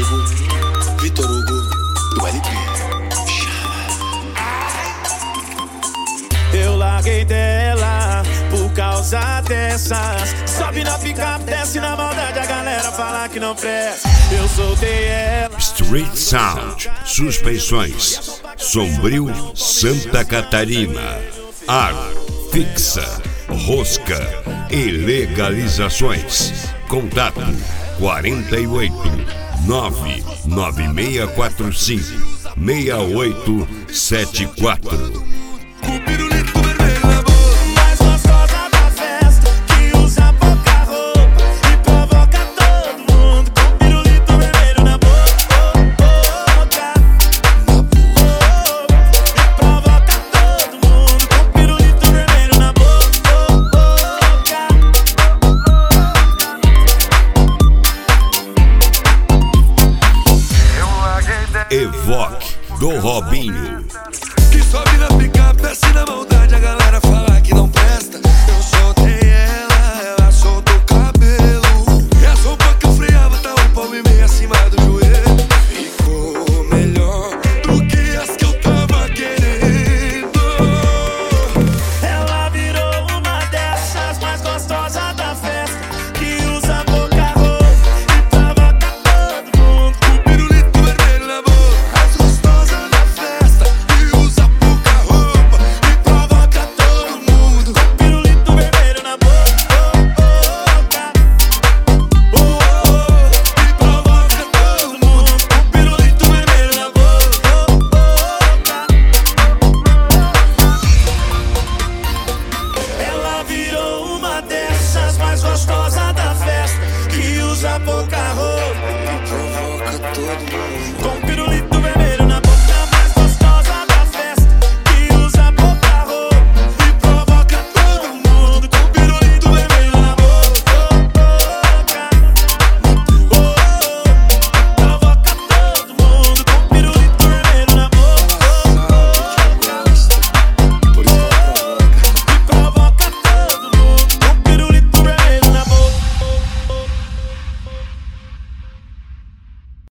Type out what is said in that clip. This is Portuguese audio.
amigo Vitor Hugo do LP. Eu larguei dela por causa dessas. Sobe na picape, desce na maldade, a galera fala que não presta. Eu soltei ela. Street Sound, suspensões, Sombrio, Santa Catarina. Ar, fixa, rosca e legalizações. Contato 48 99645 6874. Evoque do Robinho. Que sobe na picape, desce na maldade, a galera fala que não presta. Eu soltei ela, ela soltou o cabelo. E a sopa que eu freava tá um palmo e meio acima do joelho. Ficou melhor do que as que eu tava querendo. Ela virou uma dessas mais gostosas da festa, que usa pouca roupa e provoca todo mundo. Com pirulito vermelho na boca. As gostosas da festa, que usa pouca roupa e provoca todo mundo. Pirulito vermelho na boca, E provoca todo mundo. pirulito vermelho na boca. Ela virou uma dessas mais gostosas da festa, que usa pouca roupa Provoca todo mundo. com pirulito